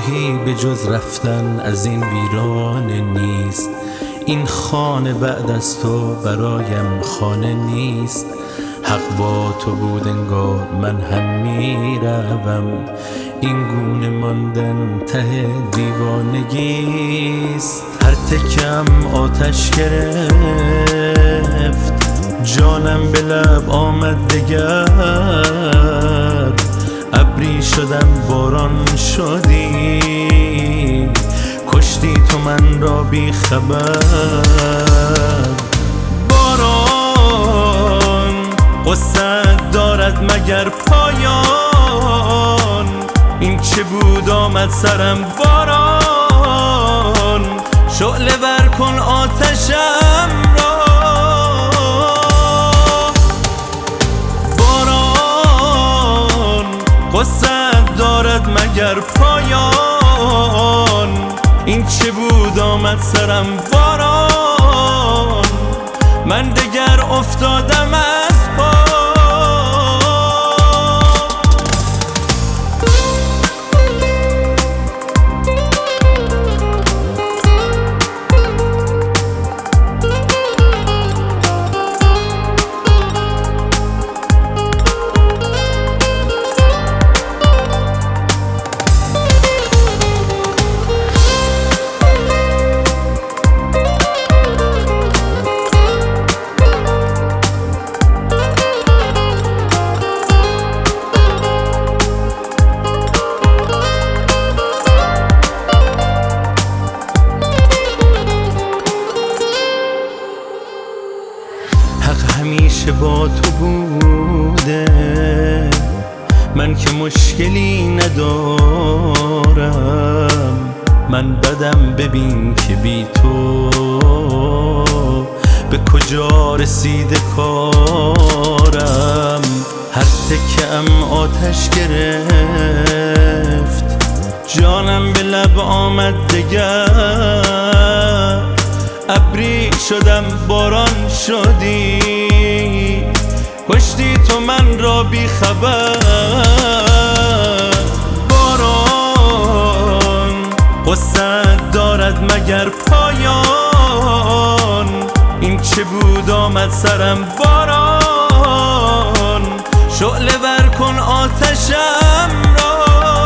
راهی به جز رفتن از این ویرانه نیست. این خانه بعد از تو برایم خانه نیست. حق با تو بود انگار من هم میروم. این گونه ماندن ته دیوانگیست. هر تکم آتش گرفت، جانم به لب آمد دگر. ابری شدم باران شدی، کشتی تو من را بی خبر. باران قصت دارد مگر پایان؟ این چه بود آمد سرم باران. شعله ور کن آتشم را. باران قصت دارد مگر پایان؟ این چه بود آمد سرم باران. من دگر افتادم از پا. همیشه با تو بوده، من که مشکلی ندارم. من بدم ببین که بی تو به کجا رسیده کارم. هر تکم آتش گرفت، جانم به لب آمد دگر. ابری شدم باران شدی، کشتی تو من را بی خبر. باران قصت دارد مگر پایان؟ این چه بود آمد سرم باران. شعله ور کن آتشم را.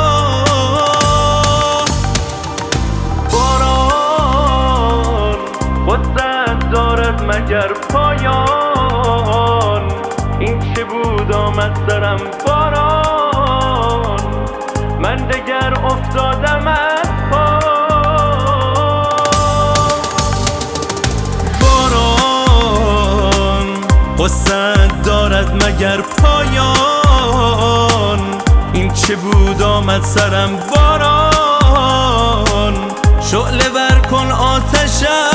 قصت دارد مگر پایان؟ این چه بود آمد سرم باران. من دگر افتادم از پا. باران قصت دارد مگر پایان؟ این چه بود آمد سرم باران. شعله ور کن آتشم